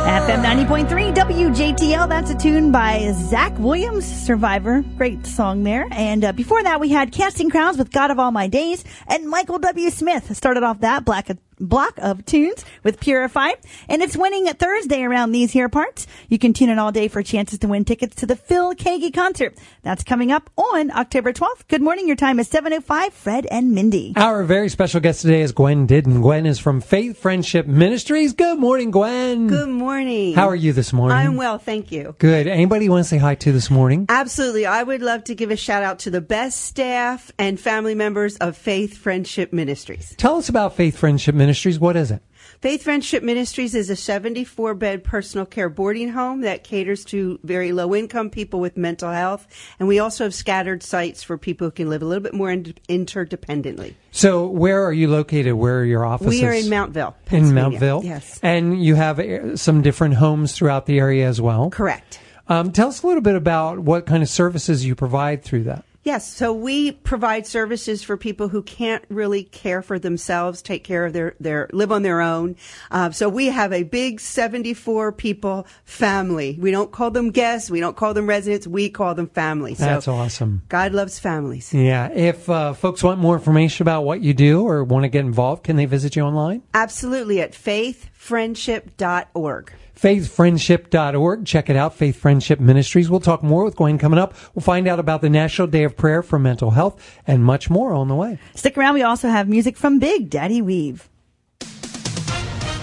FM 90.3 WJTL. That's a tune by Zach Williams, Survivor. Great song there. And before that, we had Casting Crowns with God of All My Days. And Michael W. Smith started off that block of tunes with Purify. And it's winning Thursday around these here parts. You can tune in all day for chances to win tickets to the Phil Keaggy concert. That's coming up on October 12th. Good morning. Your time is 7:05. Fred and Mindy. Our very special guest today is Gwen Didden. Gwen is from Faith Friendship Ministries. Good morning, Gwen. Good morning. How are you this morning? I'm well, thank you. Good. Anybody you want to say hi to this morning? Absolutely. I would love to give a shout out to the best staff and family members of Faith Friendship Ministries. Tell us about Faith Friendship Ministries. What is it? Faith Friendship Ministries is a 74-bed personal care boarding home that caters to very low-income people with mental health. And we also have scattered sites for people who can live a little bit more interdependently. So where are you located? Where are your offices? We are in Mountville, Pennsylvania. In Mountville? Yes. And you have some different homes throughout the area as well? Correct. Tell us a little bit about what kind of services you provide through that. Yes, so we provide services for people who can't really care for themselves, take care of their live on their own. So we have a big 74 people family. We don't call them guests, we don't call them residents, we call them family. So that's awesome. God loves families. Yeah. If folks want more information about what you do or want to get involved, can they visit you online? Absolutely, at faithfriendship.org. faithfriendship.org. Check it out, Faith Friendship Ministries. We'll talk more with Gwen coming up. We'll find out about the National Day of Prayer for Mental Health and much more on the way. Stick around. We also have music from Big Daddy Weave.